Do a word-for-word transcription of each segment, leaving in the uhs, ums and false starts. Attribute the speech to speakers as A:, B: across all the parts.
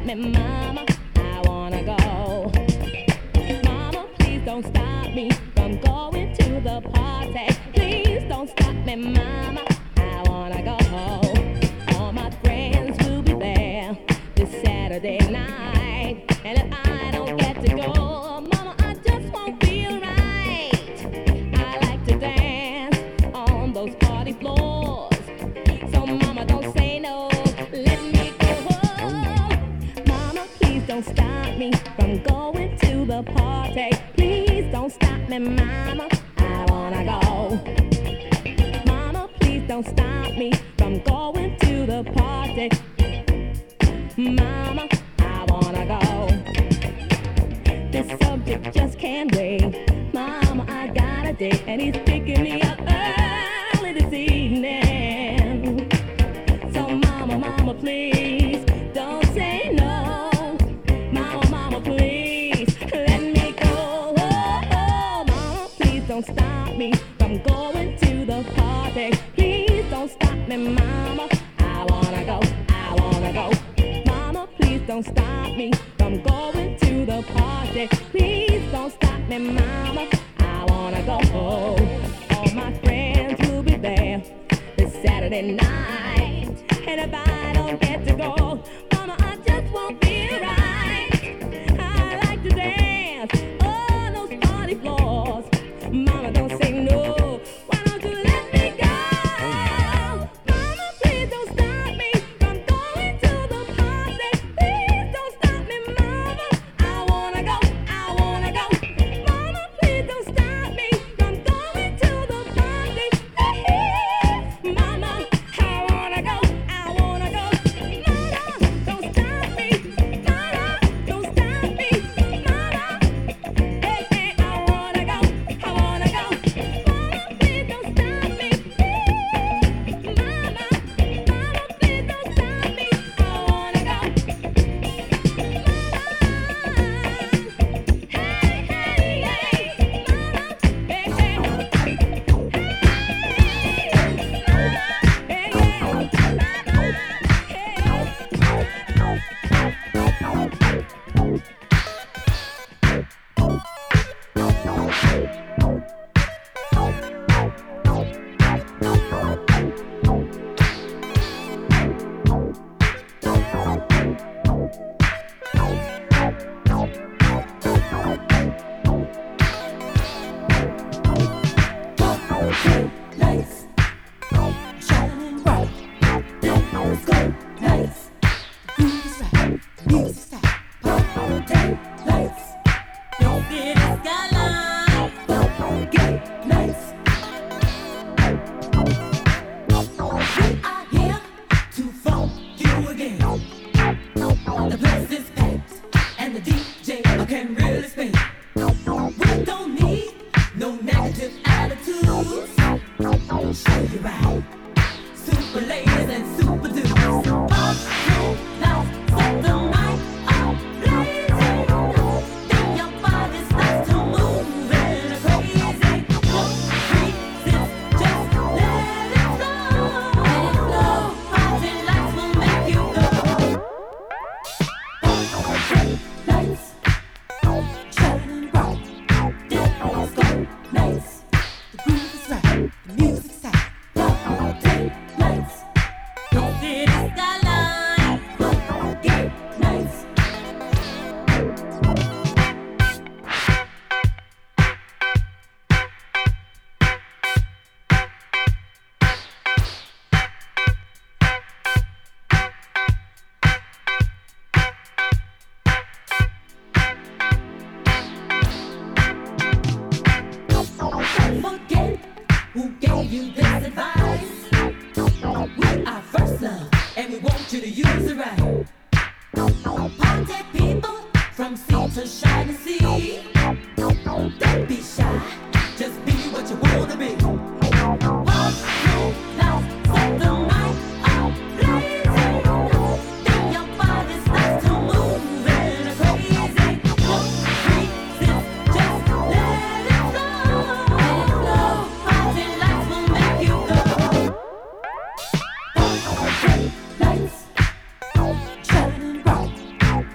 A: me, mama. I wanna go. Mama, please don't stop me from going to the party. Please don't stop me, mama. I wanna go. All my friends will be there this Saturday night. And if I don't get to go, mama, I just won't feel right. I like to dance on those party floors. So mama, don't say no. Let me go. Mama, please don't stop me from going to the party. Please don't stop me, mama. I wanna go. Mama, please don't stop me from going to the party. Mama, I wanna go. This subject just can't wait. Mama, I got a date and he's picking me up early this evening. So mama, mama, please don't say no. Mama, mama, please let me go. Oh, oh, mama, please don't stop me from going to the party. Please don't stop me, mama. I wanna go, I wanna go. Mama, please don't stop me from going to the party. Please don't stop me, mama. I wanna go. All my friends will be there this Saturday night. And if I don't get to go, mama, I just won't feel right. I like to dance on those party floors. Mama, don't say no. Why don't you let me go? Mama, please don't stop me from going to the party. Please don't stop me, mama. I wanna go, I wanna go. Mama, please don't stop me from going to the party. Please, mama, I wanna go, I wanna go. Mama, don't stop me. Mama, don't stop me. Mama, hey, hey, I wanna go, I wanna go. Mama, please don't stop me. Mama, mama, please don't stop me. I wanna go.
B: Lights, shining bright. Let's go, lights. The groove is right, the music's tight. Party lights, don't fear the skyline. Get lights. We are here to funk you again. The place is packed and the D J can really spin. We don't need no negative attitudes. Show you right. Super ladies and super dudes. Pop, cool, lights, set the night ablaze. Then your body starts to move in a crazy. Don't resist, just let it flow. Let it flow. Party lights will make you go. Party lights, shining bright. Let's go, nights. The groove is right, the music's tight. Party lights, don't fear the skyline. Get nights. Forget who gave you this advice. We are first love, and we want you to use it right. Party people from sea to shining sea. Don't be shy, just be what you wanna be. Walk through life, set the night ablaze. Then your body starts to move in a crazy. Don't resist, just let it flow. Let it flow. Party lights will make you go. Party lights, shining bright.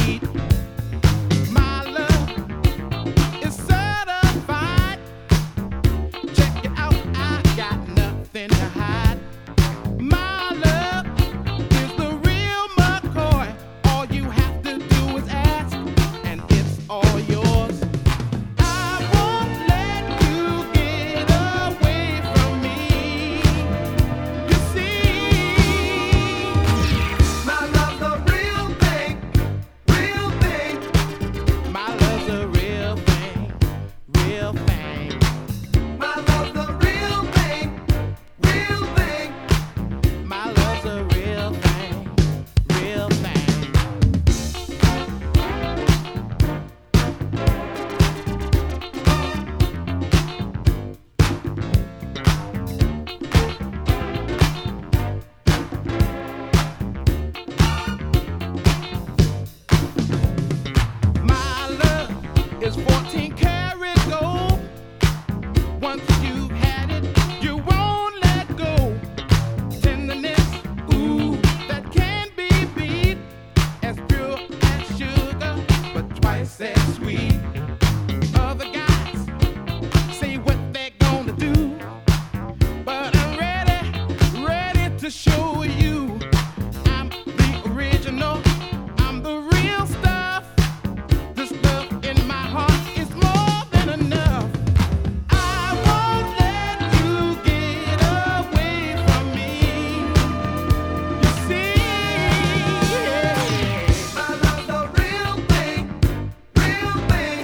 C: real thing, real thing.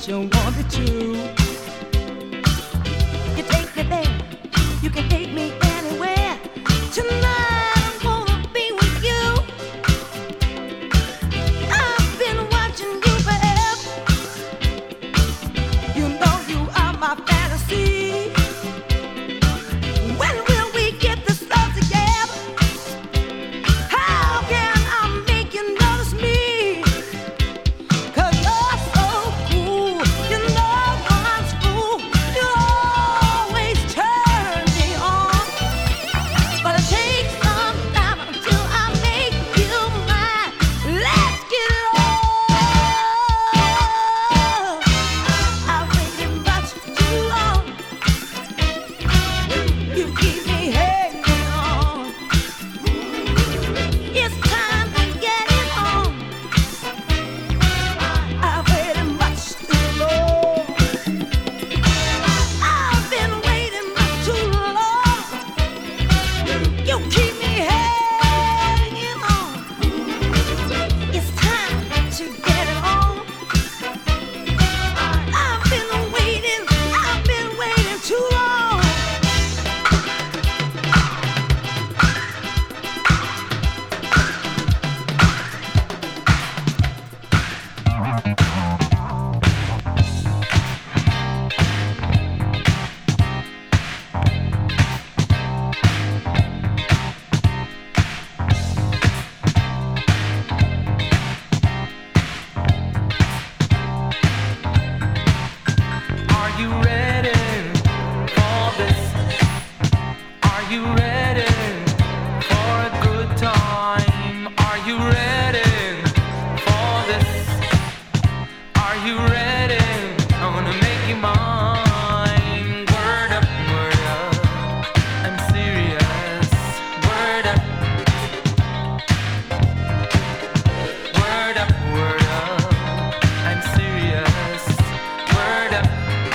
B: you wanted to. You take me there, you can take me anywhere. Tonight I'm gonna be with you. I've been watching you forever. You know you are my fantasy. When will we get this love together? How can I make you notice me? 'Cause you're so cool, you know one's fool. You always turn me on. But it takes some time until I make you mine. Let's get it on. I've waited much too long. You keep me hanging on. It's time to get it on. I've waited much too long. I've been waiting much too long. You keep me hanging on. It's time to get it on. I've been waiting, I've been waiting too long.
C: Are you ready for this? Are you ready for a good time? Are you ready for this? Are you ready? I'm gonna make you mine. Word up, word up. I'm serious. Word up. Word up, word up. I'm serious. Word up.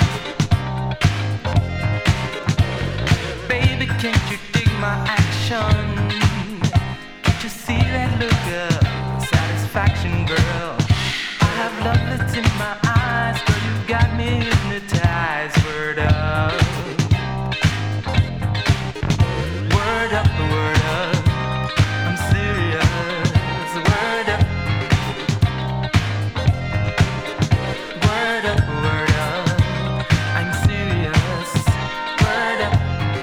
C: Baby, can't you dig my action? Can't you see that look of satisfaction, girl? I have love that's in my eyes, girl, you got me hypnotized. Word up. Word up, word up. I'm serious. Word up. Word up, word up. I'm serious. Word up.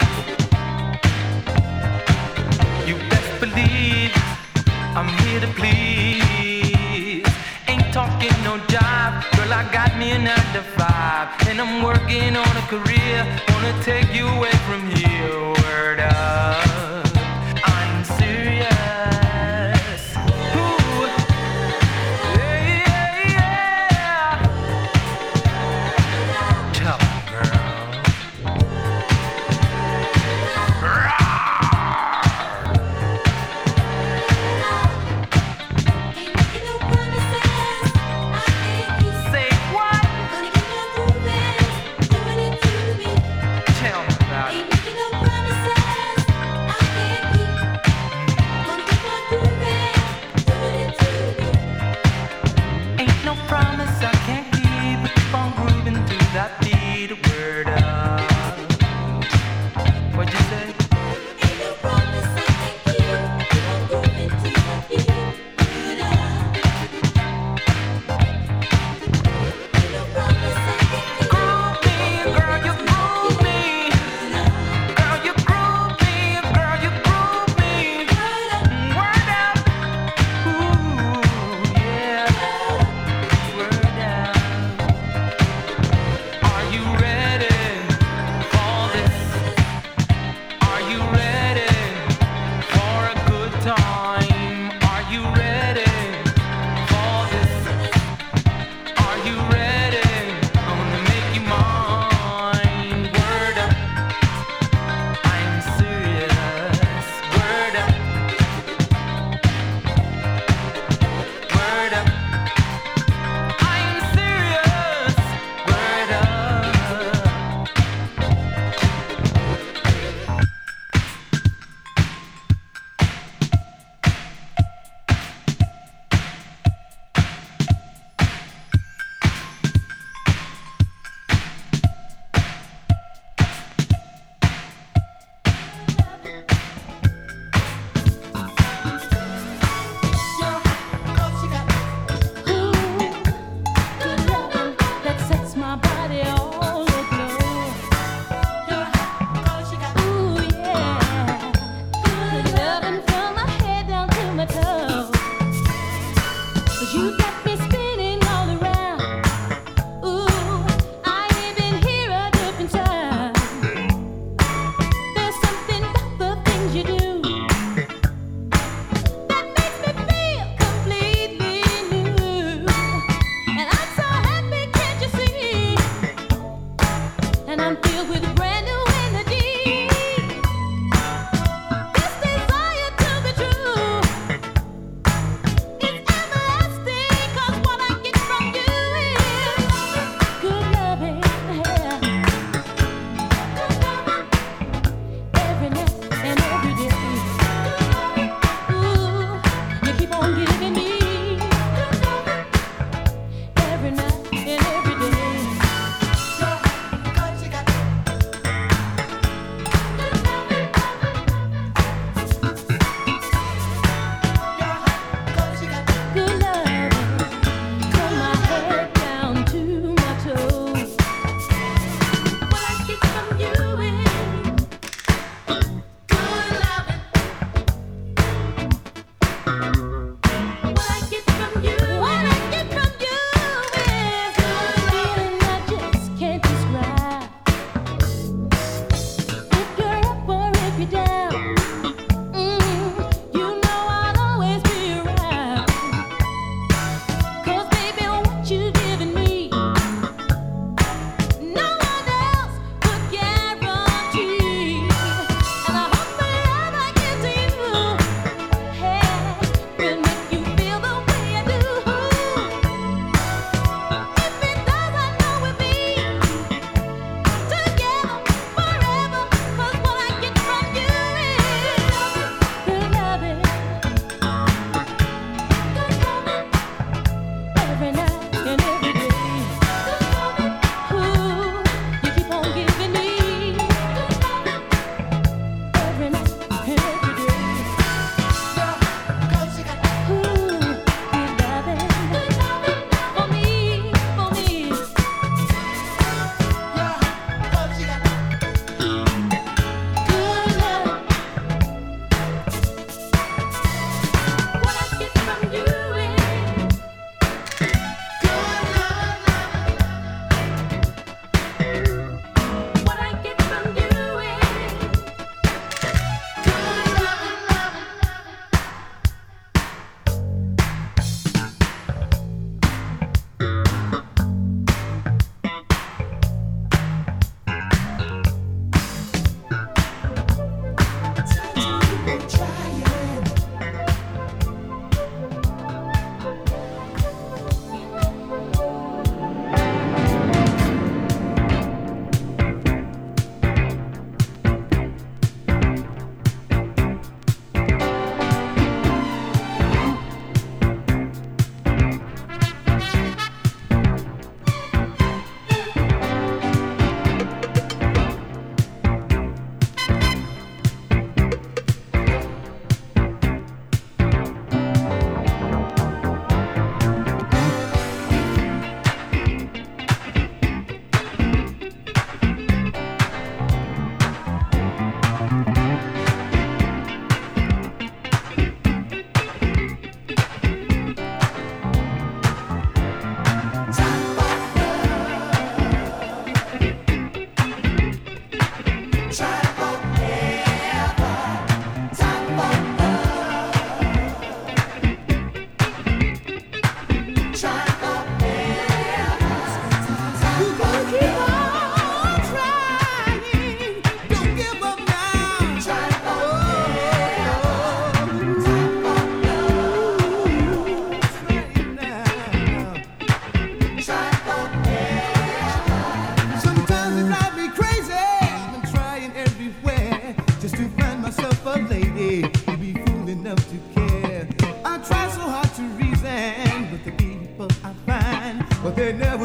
C: You best believe I'm here to please. Ain't talking no job, girl. I got me a nine to five, and I'm working on a career. Wanna take you away from here. Word up. I'm serious. Ooh. Yeah, yeah, yeah. Tell me, girl. Say what? Tell me about it.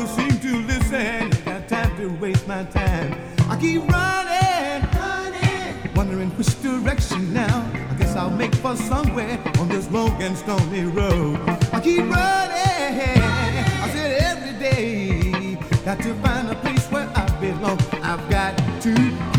D: don't seem to listen. Ain't got time to waste my time. I keep running, running, wondering which direction now. I guess I'll make for somewhere on this long and stony road. I keep running, I said every day. Got to find a place where I belong. I've got to